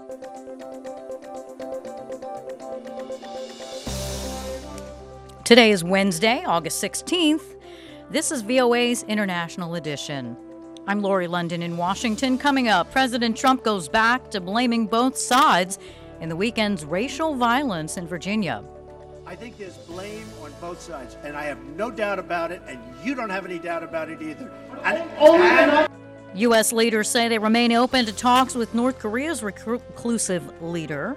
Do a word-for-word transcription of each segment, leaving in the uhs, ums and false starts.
Today is Wednesday, August sixteenth. This is V O A's International Edition. I'm Lori London in Washington. Coming up, President Trump goes back to blaming both sides in the weekend's racial violence in Virginia. I think there's blame on both sides, and I have no doubt about it, and you don't have any doubt about it either. And, and U S leaders say they remain open to talks with North Korea's reclusive leader.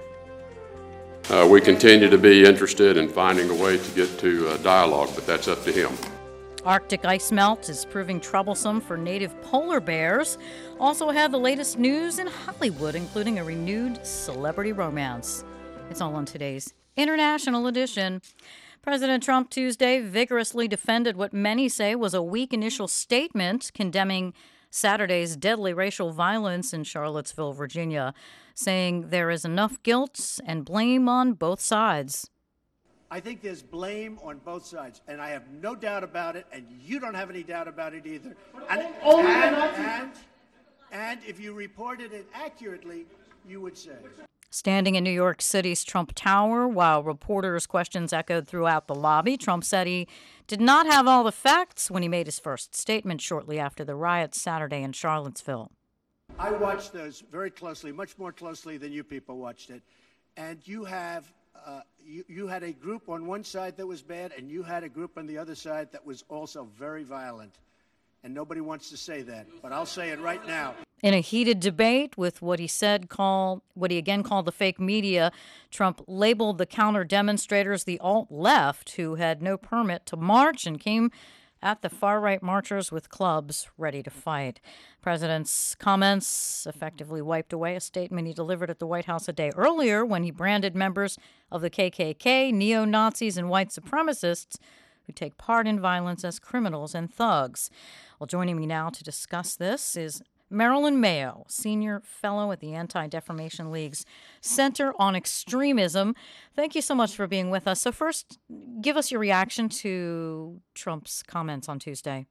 Uh, we continue to be interested in finding a way to get to uh, dialogue, but that's up to him. Arctic ice melt is proving troublesome for native polar bears. Also had the latest news in Hollywood, including a renewed celebrity romance. It's all on today's International Edition. President Trump Tuesday vigorously defended what many say was a weak initial statement condemning Saturday's deadly racial violence in Charlottesville, Virginia, saying there is enough guilt and blame on both sides. I think there's blame on both sides, and I have no doubt about it, and you don't have any doubt about it either. And, and, and, and if you reported it accurately, you would say. Standing in New York City's Trump Tower while reporters' questions echoed throughout the lobby, Trump said he did not have all the facts when he made his first statement shortly after the riots Saturday in Charlottesville. I watched those very closely, much more closely than you people watched it. And you have, uh, you, you had a group on one side that was bad, and you had a group on the other side that was also very violent. And nobody wants to say that, but I'll say it right now. In a heated debate with what he said called, what he again called the fake media, Trump labeled the counter demonstrators the alt-left who had no permit to march and came at the far-right marchers with clubs ready to fight. President's comments effectively wiped away a statement he delivered at the White House a day earlier when he branded members of the K K K, neo-Nazis, and white supremacists who take part in violence as criminals and thugs. Well, joining me now to discuss this is Marilyn Mayo, Senior Fellow at the Anti-Defamation League's Center on Extremism. Thank you so much for being with us. So first, give us your reaction to Trump's comments on Tuesday.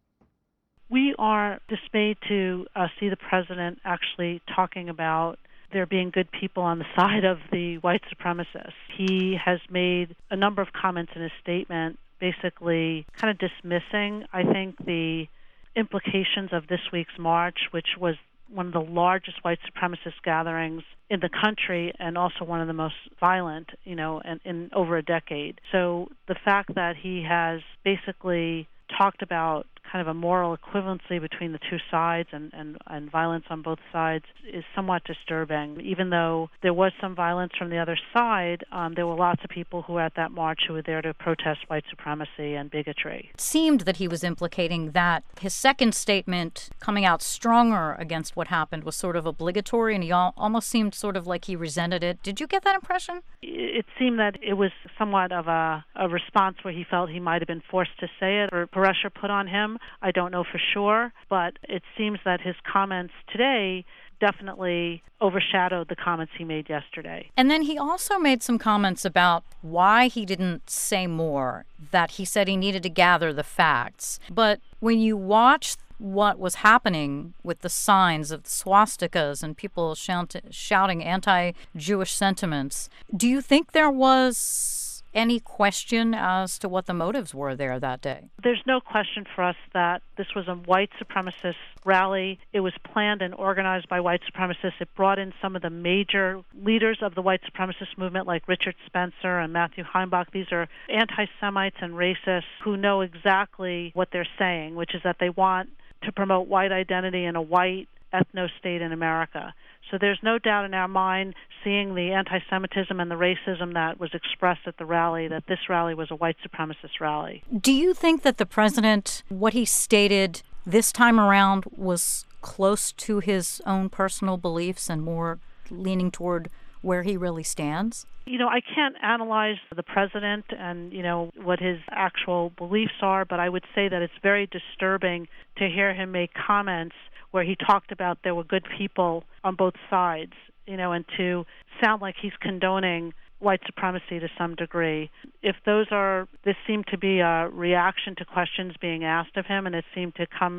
We are dismayed to uh, see the president actually talking about there being good people on the side of the white supremacists. He has made a number of comments in his statement basically kind of dismissing, I think, the implications of this week's march, which was one of the largest white supremacist gatherings in the country and also one of the most violent, you know, in, in over a decade. So the fact that he has basically talked about kind of a moral equivalency between the two sides and, and, and violence on both sides is somewhat disturbing. Even though there was some violence from the other side, um, there were lots of people who were at that march who were there to protest white supremacy and bigotry. It seemed that he was implicating that his second statement coming out stronger against what happened was sort of obligatory, and he al- almost seemed sort of like he resented it. Did you get that impression? It seemed that it was somewhat of a, a response where he felt he might have been forced to say it or pressure put on him. I don't know for sure, but it seems that his comments today definitely overshadowed the comments he made yesterday. And then he also made some comments about why he didn't say more, that he said he needed to gather the facts. But when you watch what was happening with the signs of the swastikas and people shout- shouting anti-Jewish sentiments, do you think there was any question as to what the motives were there that day? There's no question for us that this was a white supremacist rally. It was planned and organized by white supremacists. It brought in some of the major leaders of the white supremacist movement like Richard Spencer and Matthew Heimbach. These are anti-Semites and racists who know exactly what they're saying, which is that they want to promote white identity in a white ethno-state in America. So there's no doubt in our mind, seeing the anti-Semitism and the racism that was expressed at the rally, that this rally was a white supremacist rally. Do you think that the president, what he stated this time around, was close to his own personal beliefs and more leaning toward where he really stands? You know, I can't analyze the president and, you know, what his actual beliefs are, but I would say that it's very disturbing to hear him make comments where he talked about there were good people on both sides, you know, and to sound like he's condoning white supremacy to some degree. If those are, this seemed to be a reaction to questions being asked of him, and it seemed to come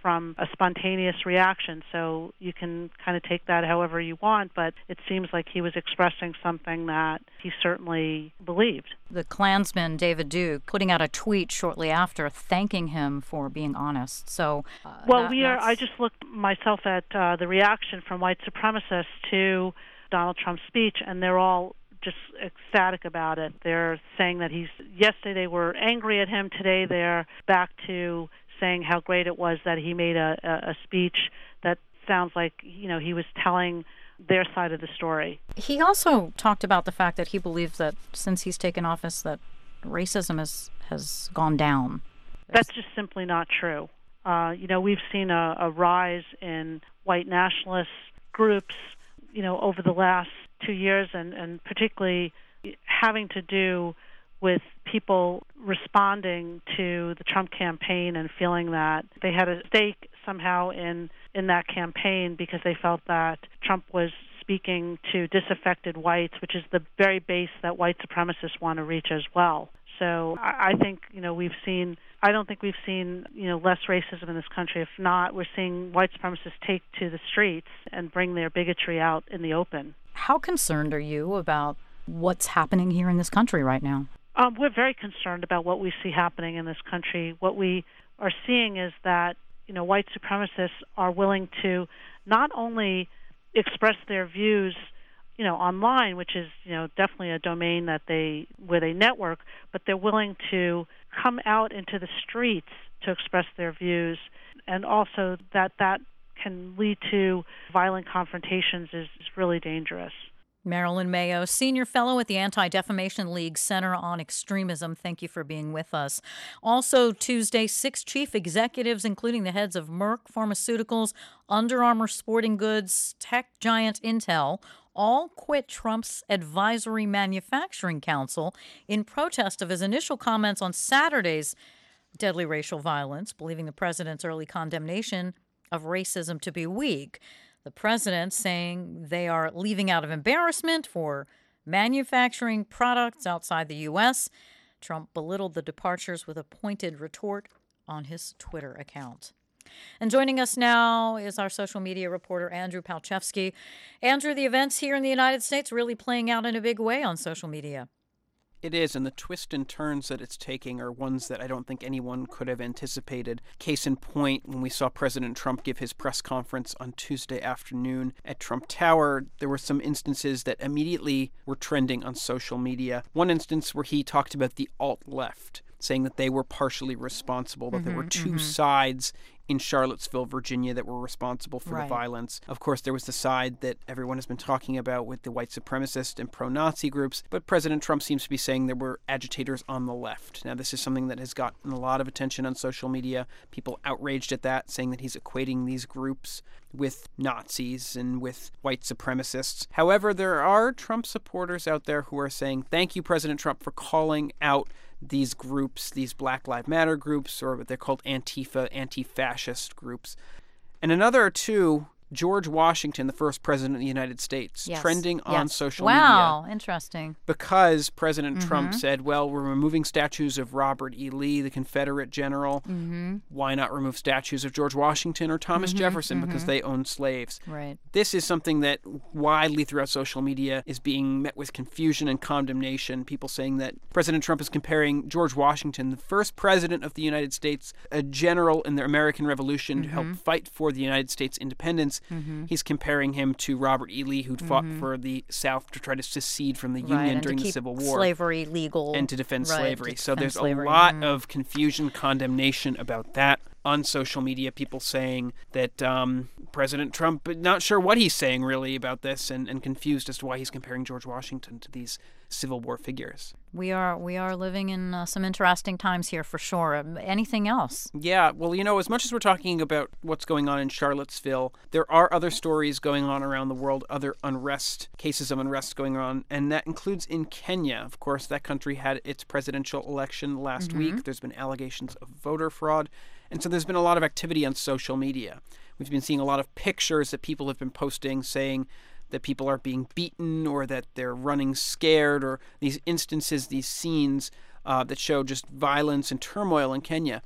from a spontaneous reaction. So you can kind of take that however you want, but it seems like he was expressing something that he certainly believed. The Klansman, David Duke, putting out a tweet shortly after thanking him for being honest. So, uh, well, that, we are. that's... I just looked myself at uh, the reaction from white supremacists to Donald Trump's speech, and they're all just ecstatic about it. They're saying that he's, yesterday they were angry at him, today they're back to saying how great it was that he made a, a, a speech that sounds like, you know, he was telling their side of the story. He also talked about the fact that he believes that since he's taken office that racism has, has gone down. That's just simply not true. Uh, you know, we've seen a, a rise in white nationalist groups, you know, over the last two years, and, and particularly having to do with people responding to the Trump campaign and feeling that they had a stake somehow in, in that campaign because they felt that Trump was speaking to disaffected whites, which is the very base that white supremacists want to reach as well. So I, I think, you know, we've seen, I don't think we've seen, you know, less racism in this country. If not, we're seeing white supremacists take to the streets and bring their bigotry out in the open. How concerned are you about what's happening here in this country right now? Um, we're very concerned about what we see happening in this country. What we are seeing is that, you know, white supremacists are willing to not only express their views, you know, online, which is, you know, definitely a domain that they where they network, but they're willing to come out into the streets to express their views, and also that that can lead to violent confrontations is, is really dangerous. Marilyn Mayo, Senior Fellow at the Anti-Defamation League Center on Extremism. Thank you for being with us. Also Tuesday, six chief executives, including the heads of Merck Pharmaceuticals, Under Armour Sporting Goods, tech giant Intel, all quit Trump's Advisory Manufacturing Council in protest of his initial comments on Saturday's deadly racial violence, believing the president's early condemnation of racism to be weak. The president saying they are leaving out of embarrassment for manufacturing products outside the U S. Trump belittled the departures with a pointed retort on his Twitter account. And joining us now is our social media reporter, Andrew Palchevsky. Andrew, the events here in the United States really playing out in a big way on social media. It is, and the twists and turns that it's taking are ones that I don't think anyone could have anticipated. Case in point, when we saw President Trump give his press conference on Tuesday afternoon at Trump Tower, there were some instances that immediately were trending on social media. One instance where he talked about the alt-left, saying that they were partially responsible, that mm-hmm, there were two mm-hmm. sides in Charlottesville, Virginia, that were responsible for right. the violence. Of course, there was the side that everyone has been talking about with the white supremacist and pro-Nazi groups, but President Trump seems to be saying there were agitators on the left. Now, this is something that has gotten a lot of attention on social media, people outraged at that, saying that he's equating these groups with Nazis and with white supremacists. However, there are Trump supporters out there who are saying, thank you, President Trump, for calling out these groups, these Black Lives Matter groups, or what they're called Antifa, anti-fascist groups. And another two, George Washington, the first president of the United States, yes. trending yes. on social wow, media. Wow, interesting. Because President mm-hmm. Trump said, well, we're removing statues of Robert E. Lee, the Confederate general. Mm-hmm. Why not remove statues of George Washington or Thomas mm-hmm, Jefferson mm-hmm. because they owned slaves? Right. This is something that widely throughout social media is being met with confusion and condemnation. People saying that President Trump is comparing George Washington, the first president of the United States, a general in the American Revolution mm-hmm. to help fight for the United States independence. Mm-hmm. He's comparing him to Robert E. Lee, who'd mm-hmm. fought for the South to try to secede from the right, Union and during to the keep Civil War. Slavery legal. And to defend right, slavery. to so defend there's slavery. a lot mm-hmm. of confusion, condemnation about that on social media. People saying that um, President Trump, not sure what he's saying really about this, and, and confused as to why he's comparing George Washington to these Civil War figures. We are we are living in uh, some interesting times here for sure. Um, anything else? Yeah, well, you know, as much as we're talking about what's going on in Charlottesville, there are other stories going on around the world, other unrest, cases of unrest going on, and that includes in Kenya. Of course, that country had its presidential election last mm-hmm. week. There's been allegations of voter fraud, and so there's been a lot of activity on social media. We've been seeing a lot of pictures that people have been posting saying that people are being beaten or that they're running scared, or these instances, these scenes uh, that show just violence and turmoil in Kenya.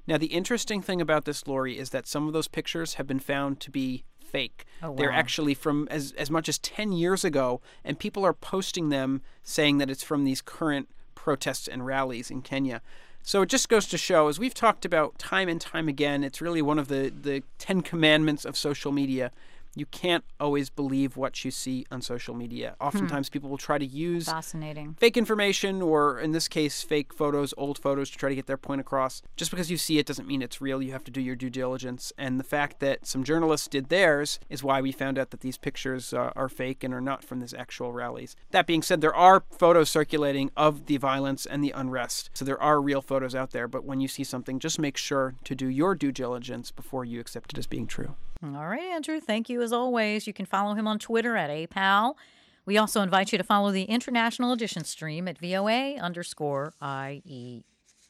Now, the interesting thing about this, Lori, is that some of those pictures have been found to be fake. Oh, wow. They're actually from as, as much as ten years ago, and people are posting them saying that it's from these current protests and rallies in Kenya. So it just goes to show, as we've talked about time and time again, it's really one of the, the Ten Commandments of social media. You can't always believe what you see on social media. Oftentimes hmm. people will try to use Fascinating. fake information, or in this case, fake photos, old photos, to try to get their point across. Just because you see it doesn't mean it's real. You have to do your due diligence. And the fact that some journalists did theirs is why we found out that these pictures uh, are fake and are not from these actual rallies. That being said, there are photos circulating of the violence and the unrest. So there are real photos out there. But when you see something, just make sure to do your due diligence before you accept it as being true. All right, Andrew, thank you as always. You can follow him on Twitter at A P A L. We also invite you to follow the International Edition stream at V O A underscore I E.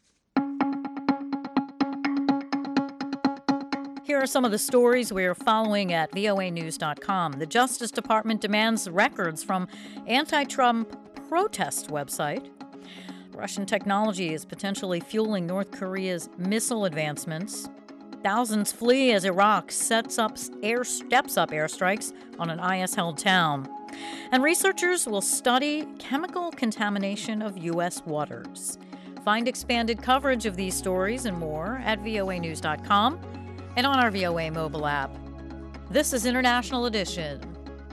Here are some of the stories we're following at V O A news dot com. The Justice Department demands records from anti-Trump protest website. Russian technology is potentially fueling North Korea's missile advancements. Thousands flee as Iraq sets up air, steps up airstrikes on an I S-held town. And researchers will study chemical contamination of U S waters. Find expanded coverage of these stories and more at V O A news dot com and on our V O A mobile app. This is International Edition.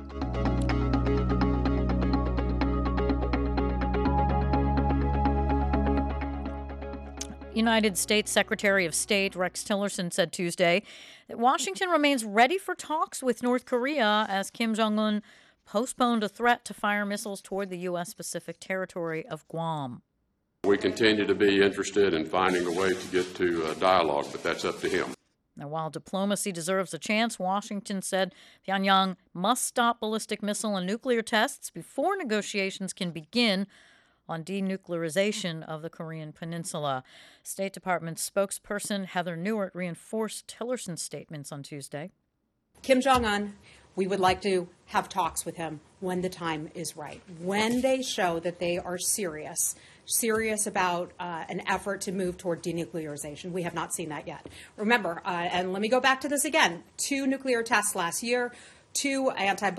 United States Secretary of State Rex Tillerson said Tuesday that Washington remains ready for talks with North Korea as Kim Jong-un postponed a threat to fire missiles toward the U S Pacific territory of Guam. We continue to be interested in finding a way to get to a dialogue, but that's up to him. Now, while diplomacy deserves a chance, Washington said Pyongyang must stop ballistic missile and nuclear tests before negotiations can begin on denuclearization of the Korean Peninsula. State Department spokesperson Heather Nauert reinforced Tillerson's statements on Tuesday. Kim Jong-un, we would like to have talks with him when the time is right, when they show that they are serious, serious about uh, an effort to move toward denuclearization. We have not seen that yet. Remember, uh, and let me go back to this again, two nuclear tests last year, two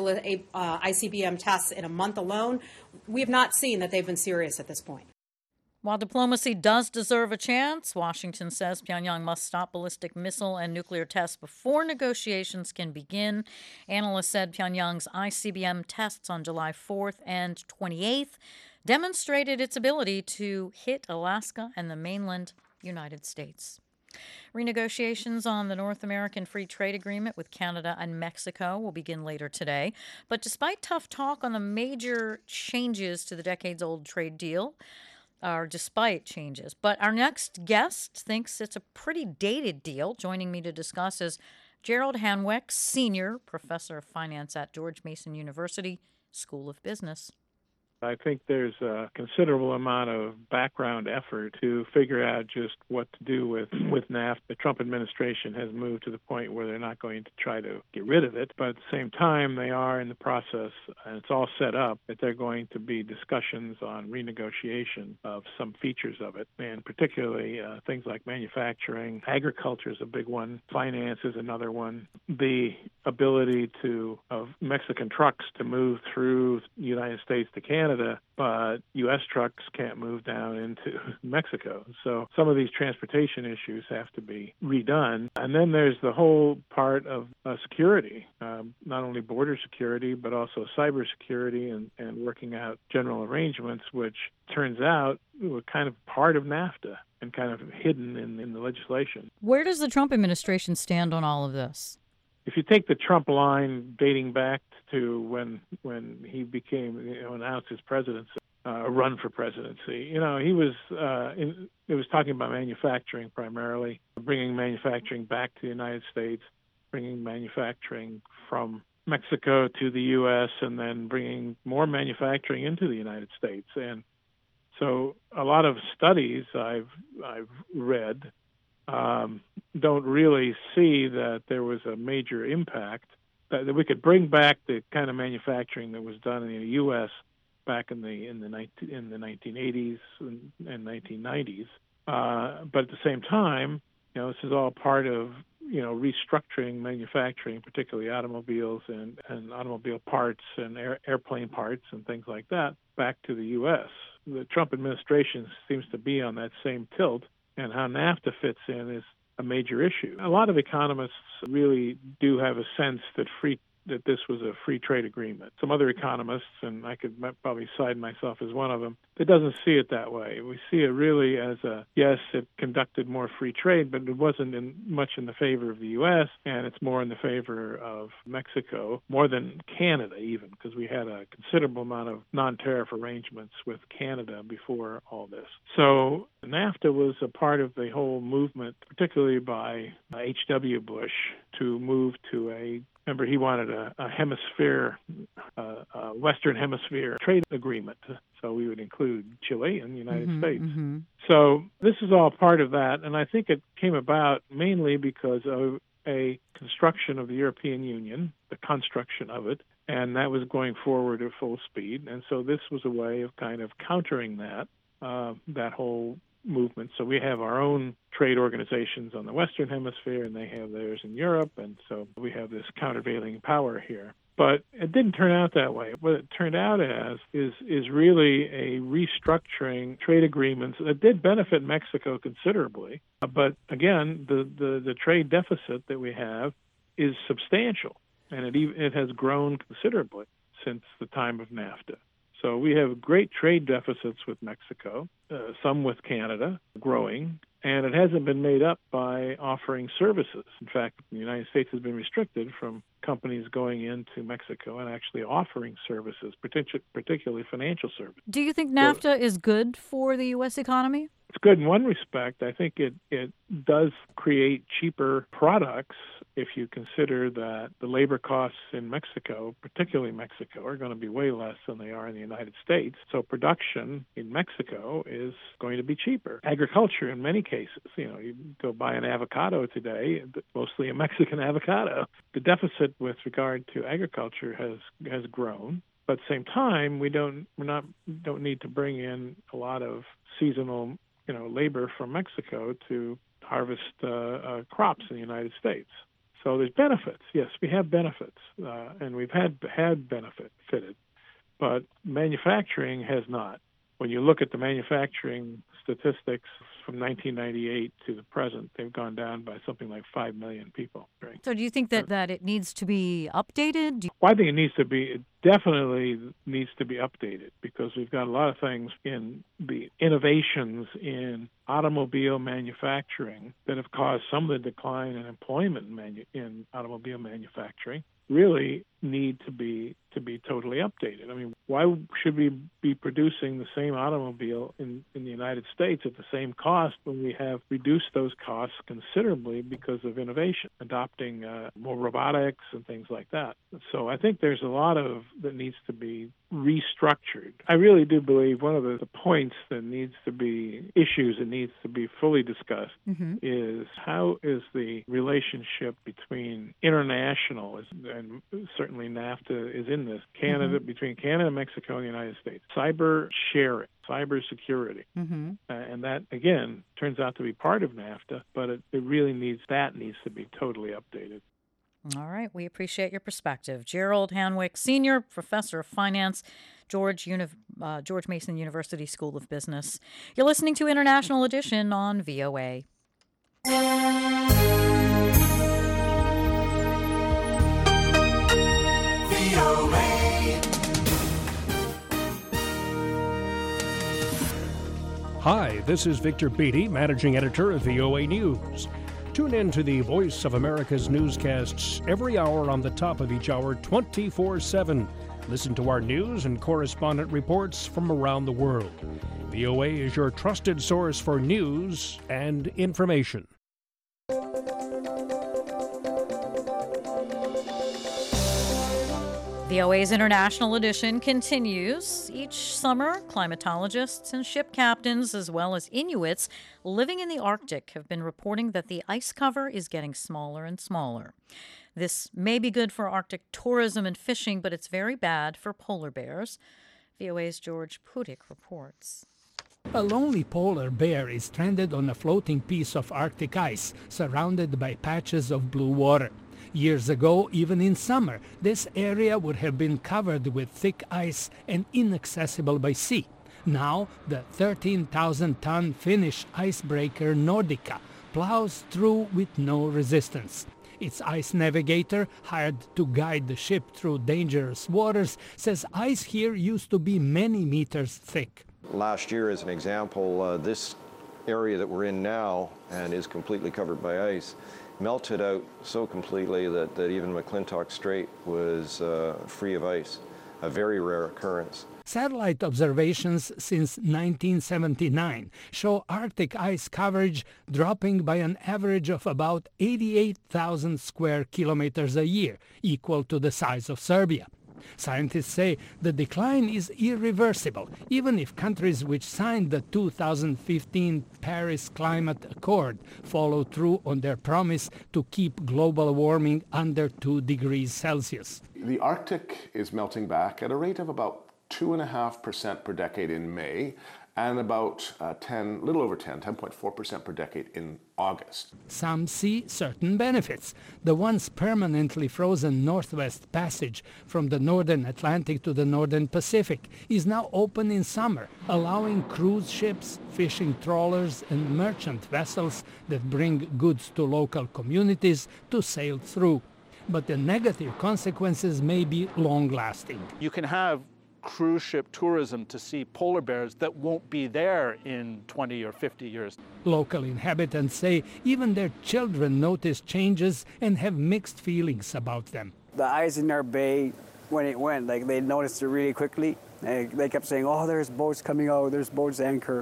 anti-I C B M tests in a month alone. We have not seen that they've been serious at this point. While diplomacy does deserve a chance, Washington says Pyongyang must stop ballistic missile and nuclear tests before negotiations can begin. Analysts said Pyongyang's I C B M tests on July fourth and twenty-eighth demonstrated its ability to hit Alaska and the mainland United States. Renegotiations on the North American Free Trade Agreement with Canada and Mexico will begin later today. But despite tough talk on the major changes to the decades-old trade deal, or despite changes, but our next guest thinks it's a pretty dated deal. Joining me to discuss is Gerald Hanweck, Senior Professor of Finance at George Mason University School of Business. I think there's a considerable amount of background effort to figure out just what to do with, with NAFTA. The Trump administration has moved to the point where they're not going to try to get rid of it, but at the same time, they are in the process, and it's all set up, that they're going to be discussions on renegotiation of some features of it, and particularly uh, things like manufacturing. Agriculture is a big one. Finance is another one. The ability to of Mexican trucks to move through the United States to Canada, but U S trucks can't move down into Mexico. So some of these transportation issues have to be redone. And then there's the whole part of uh, security, um, not only border security, but also cybersecurity and, and working out general arrangements, which turns out were kind of part of NAFTA and kind of hidden in, in the legislation. Where does the Trump administration stand on all of this? If you take the Trump line dating back to when when he became, you know, announced his presidency, uh, a run for presidency, you know, he was uh, in, it was talking about manufacturing primarily, bringing manufacturing back to the United States, bringing manufacturing from Mexico to the U S, and then bringing more manufacturing into the United States. And so a lot of studies I've I've read Um, don't really see that there was a major impact, that, that we could bring back the kind of manufacturing that was done in the U S back in the in the in the nineteen eighties and, and nineteen nineties. Uh, but at the same time, You know, this is all part of, you know, restructuring manufacturing, particularly automobiles and, and automobile parts and air, airplane parts and things like that, back to the U S. The Trump administration seems to be on that same tilt, and how NAFTA fits in is a major issue. A lot of economists really do have a sense that free that this was a free trade agreement. Some other economists, and I could probably side myself as one of them, that doesn't see it that way. We see it really as a, yes, it conducted more free trade, but it wasn't in, much in the favor of the U S, and it's more in the favor of Mexico, more than Canada even, because we had a considerable amount of non-tariff arrangements with Canada before all this. So NAFTA was a part of the whole movement, particularly by H W Bush, to move to a Remember, he wanted a, a hemisphere, uh, a Western Hemisphere trade agreement. So we would include Chile and the United mm-hmm, States. Mm-hmm. So this is all part of that. And I think it came about mainly because of a construction of the European Union, the construction of it, and that was going forward at full speed. And so this was a way of kind of countering that, uh, that whole movement. So we have our own trade organizations on the Western Hemisphere, and they have theirs in Europe, and so we have this countervailing power here. But it didn't turn out that way. What it turned out as is is really a restructuring trade agreements that did benefit Mexico considerably. But again, the, the, the trade deficit that we have is substantial, and it even, it has grown considerably since the time of NAFTA. So we have great trade deficits with Mexico, uh, some with Canada, growing, and it hasn't been made up by offering services. In fact, the United States has been restricted from companies going into Mexico and actually offering services, particularly financial services. Do you think NAFTA so, is good for the U S economy? It's good in one respect. I think it, it does create cheaper products if you consider that the labor costs in Mexico, particularly Mexico, are going to be way less than they are in the United States. So production in Mexico is going to be cheaper. Agriculture, in many cases, you know, you go buy an avocado today, mostly a Mexican avocado. The deficit with regard to agriculture has has grown. But at the same time, we don't we're not don't need to bring in a lot of seasonal, you know, labor from Mexico to harvest uh, uh, crops in the United States. So there's benefits. Yes, we have benefits, uh, and we've had had benefit fitted, but manufacturing has not. When you look at the manufacturing statistics from nineteen ninety-eight to the present, they've gone down by something like five million people. Right? So do you think that, that it needs to be updated? Do you- well, I think it needs to be, it definitely needs to be updated, because we've got a lot of things in the innovations in automobile manufacturing that have caused some of the decline in employment in, manu- in automobile manufacturing really need to be to be totally updated. I mean, why should we be producing the same automobile in, in the United States at the same cost when we have reduced those costs considerably because of innovation, adopting uh, more robotics and things like that? So I think there's a lot of that needs to be restructured. I really do believe one of the, the points that needs to be issues that needs to be fully discussed mm-hmm. is how is the relationship between international, and certainly NAFTA is in this, Canada, mm-hmm. between Canada, Mexico, and the United States. Cyber sharing, cyber security. Mm-hmm. Uh, and that, again, turns out to be part of NAFTA, but it, it really needs, that needs to be totally updated. All right. We appreciate your perspective. Gerald Hanwick, Senior Professor of Finance, George, Uni- uh, George Mason University School of Business. You're listening to International Edition on V O A. V O A. Hi, this is Victor Beatty, Managing Editor of V O A News. Tune in to the Voice of America's newscasts every hour on the top of each hour, twenty-four seven. Listen to our news and correspondent reports from around the world. V O A is your trusted source for news and information. V O A's International Edition continues. Each summer, climatologists and ship captains, as well as Inuits living in the Arctic, have been reporting that the ice cover is getting smaller and smaller. This may be good for Arctic tourism and fishing, but it's very bad for polar bears. V O A's George Pudik reports. A lonely polar bear is stranded on a floating piece of Arctic ice, surrounded by patches of blue water. Years ago, even in summer, this area would have been covered with thick ice and inaccessible by sea. Now, the thirteen thousand ton Finnish icebreaker Nordica plows through with no resistance. Its ice navigator, hired to guide the ship through dangerous waters, says ice here used to be many meters thick. Last year, as an example, uh, this area that we're in now and is completely covered by ice melted out so completely that, that even McClintock Strait was uh, free of ice, a very rare occurrence. Satellite observations since nineteen seventy-nine show Arctic ice coverage dropping by an average of about eighty-eight thousand square kilometers a year, equal to the size of Serbia. Scientists say the decline is irreversible, even if countries which signed the two thousand fifteen Paris Climate Accord follow through on their promise to keep global warming under two degrees Celsius. The Arctic is melting back at a rate of about two point five percent per decade in May, and about uh, ten, little over ten, ten point four percent per decade in August. Some see certain benefits. The once permanently frozen Northwest Passage from the northern Atlantic to the northern Pacific is now open in summer, allowing cruise ships, fishing trawlers, and merchant vessels that bring goods to local communities to sail through. But the negative consequences may be long-lasting. You can have cruise ship tourism to see polar bears that won't be there in twenty or fifty years. Local inhabitants say even their children notice changes and have mixed feelings about them. The ice in our bay, when it went, like they noticed it really quickly. They, they kept saying, oh, there's boats coming out, there's boats anchored.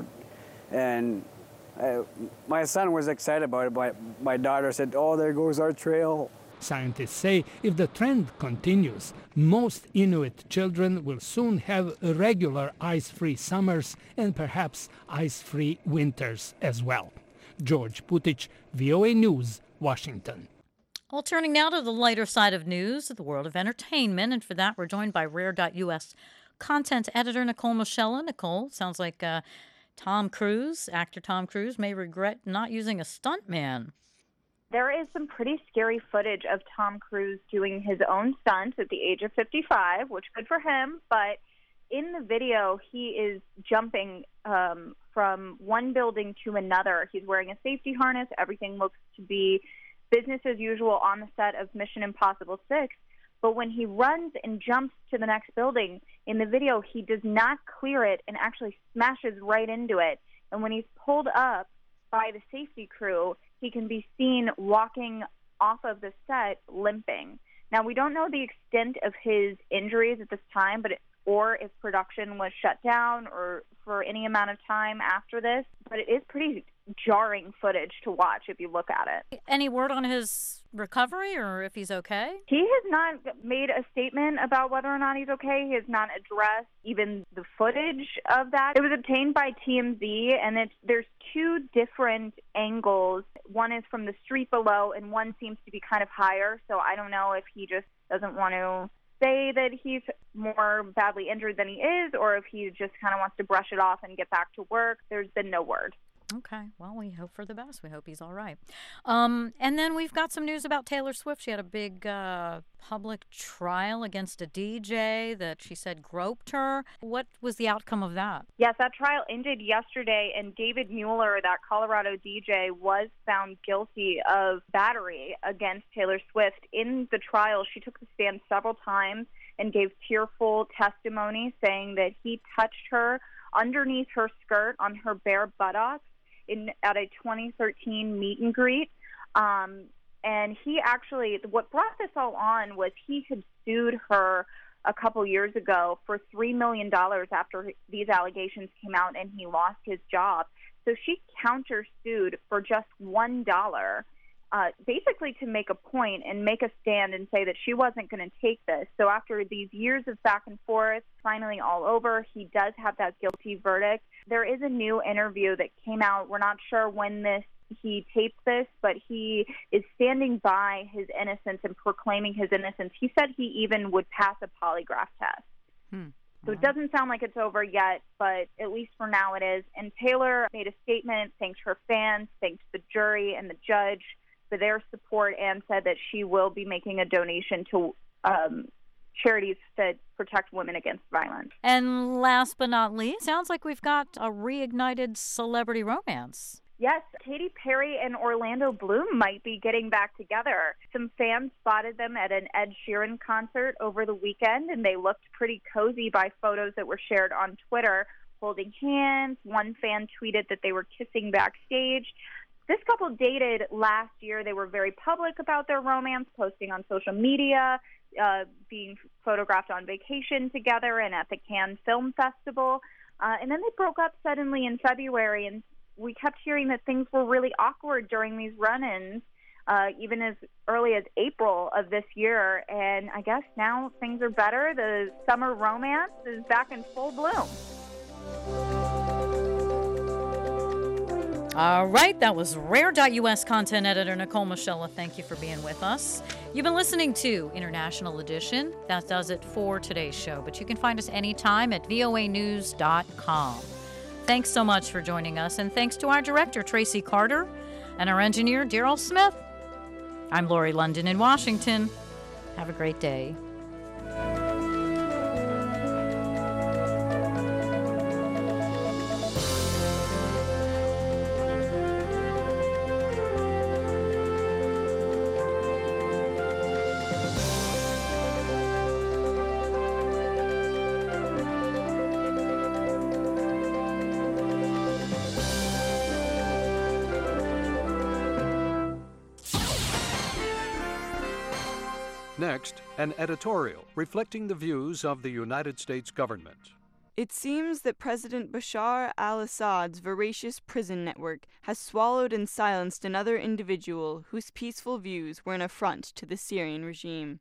And uh, my son was excited about it, but my daughter said, oh, there goes our trail. Scientists say if the trend continues, most Inuit children will soon have regular ice-free summers and perhaps ice-free winters as well. George Putich, V O A News, Washington. Well, turning now to the lighter side of news, the world of entertainment, and for that we're joined by Rare dot U S content editor Nicole Michella. Nicole, sounds like uh, Tom Cruise, actor Tom Cruise, may regret not using a stuntman. There is some pretty scary footage of Tom Cruise doing his own stunts at the age of fifty-five, which good for him. But in the video, he is jumping um, from one building to another. He's wearing a safety harness. Everything looks to be business as usual on the set of Mission Impossible six. But when he runs and jumps to the next building, in the video, he does not clear it and actually smashes right into it. And when he's pulled up by the safety crew, he can be seen walking off of the set limping. Now, we don't know the extent of his injuries at this time, but it, or if production was shut down or for any amount of time after this, but it is pretty jarring footage to watch if you look at it. Any word on his recovery or if he's okay? He has not made a statement about whether or not he's okay. He has not addressed even the footage of that. It was obtained by T M Z, and it's, there's two different angles. One is from the street below, and one seems to be kind of higher, so I don't know if he just doesn't want to say that he's more badly injured than he is, or if he just kind of wants to brush it off and get back to work. There's been no word. Okay. Well, we hope for the best. We hope he's all right. Um, and then we've got some news about Taylor Swift. She had a big uh, public trial against a D J that she said groped her. What was the outcome of that? Yes, that trial ended yesterday, and David Mueller, that Colorado D J, was found guilty of battery against Taylor Swift. In the trial, she took the stand several times and gave tearful testimony saying that he touched her underneath her skirt on her bare buttocks in at a twenty thirteen meet and greet. Um, and he actually, what brought this all on was he had sued her a couple years ago for three million dollars after these allegations came out and he lost his job. So she countersued for just one dollar, uh, basically to make a point and make a stand and say that she wasn't going to take this. So after these years of back and forth, finally all over, he does have that guilty verdict. There is a new interview that came out. We're not sure when this he taped this, but he is standing by his innocence and proclaiming his innocence. He said he even would pass a polygraph test. Hmm. So it doesn't sound like it's over yet, but at least for now it is. And Taylor made a statement, thanked her fans, thanked the jury and the judge for their support, and said that she will be making a donation to um, charities that protect women against violence. And last but not least, sounds like we've got a reignited celebrity romance. Yes, Katy Perry and Orlando Bloom might be getting back together. Some fans spotted them at an Ed Sheeran concert over the weekend, and they looked pretty cozy by photos that were shared on Twitter, holding hands. One fan tweeted that they were kissing backstage. This couple dated last year. They were very public about their romance, posting on social media, uh, being photographed on vacation together and at the Cannes Film Festival. Uh, and then they broke up suddenly in February, and we kept hearing that things were really awkward during these run-ins, uh, even as early as April of this year. And I guess now things are better. The summer romance is back in full bloom. All right, that was Rare dot U S content editor Nicole Michella. Thank you for being with us. You've been listening to International Edition. That does it for today's show, but you can find us anytime at V O A news dot com. Thanks so much for joining us, and thanks to our director, Tracy Carter, and our engineer, Daryl Smith. I'm Lori London in Washington. Have a great day. Next, an editorial reflecting the views of the United States government. It seems that President Bashar al-Assad's voracious prison network has swallowed and silenced another individual whose peaceful views were an affront to the Syrian regime.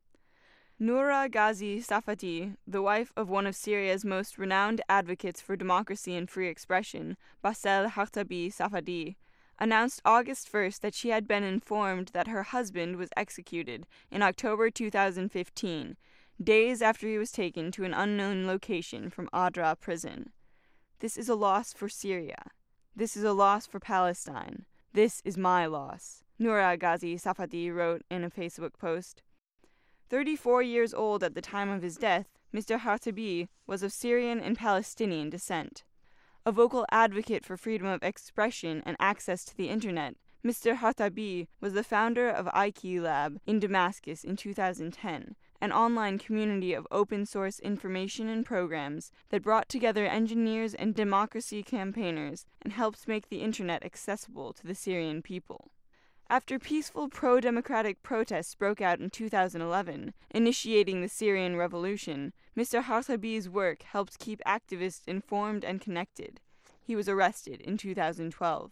Noura Ghazi Safadi, the wife of one of Syria's most renowned advocates for democracy and free expression, Bassel Hartabi Safadi, announced August first that she had been informed that her husband was executed in October two thousand fifteen, days after he was taken to an unknown location from Adra prison. This is a loss for Syria. This is a loss for Palestine. This is my loss, Noura Ghazi Safadi wrote in a Facebook post. thirty-four years old at the time of his death, Mister Hartabi was of Syrian and Palestinian descent. A vocal advocate for freedom of expression and access to the internet, Mister Hartabi was the founder of I K E Lab in Damascus in two thousand ten, an online community of open-source information and programs that brought together engineers and democracy campaigners and helped make the internet accessible to the Syrian people. After peaceful pro-democratic protests broke out in two thousand eleven, initiating the Syrian revolution, Mister Hartabi's work helped keep activists informed and connected. He was arrested in two thousand twelve.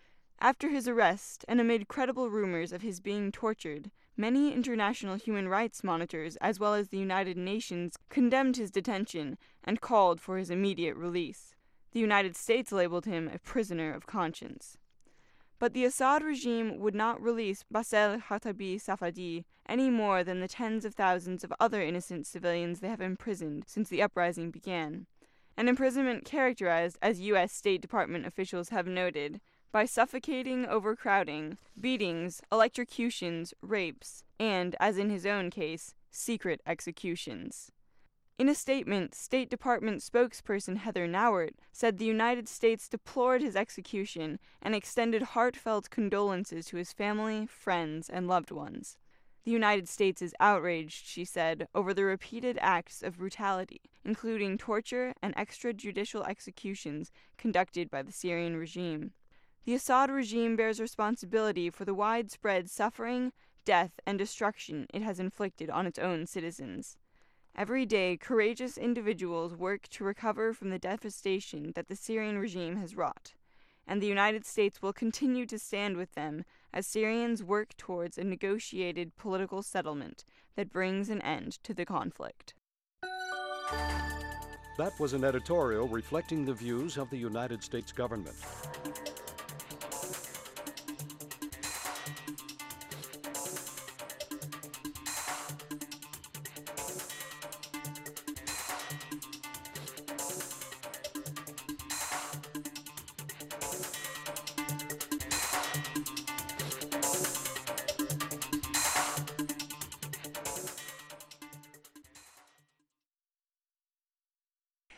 After his arrest, and amid credible rumors of his being tortured, many international human rights monitors, as well as the United Nations, condemned his detention and called for his immediate release. The United States labeled him a prisoner of conscience. But the Assad regime would not release Bassel Hartabi Safadi any more than the tens of thousands of other innocent civilians they have imprisoned since the uprising began. An imprisonment characterized, as U S State Department officials have noted, by suffocating overcrowding, beatings, electrocutions, rapes, and, as in his own case, secret executions. In a statement, State Department spokesperson Heather Nauert said the United States deplored his execution and extended heartfelt condolences to his family, friends, and loved ones. The United States is outraged, she said, over the repeated acts of brutality, including torture and extrajudicial executions conducted by the Syrian regime. The Assad regime bears responsibility for the widespread suffering, death, and destruction it has inflicted on its own citizens. Every day, courageous individuals work to recover from the devastation that the Syrian regime has wrought, and the United States will continue to stand with them as Syrians work towards a negotiated political settlement that brings an end to the conflict. That was an editorial reflecting the views of the United States government.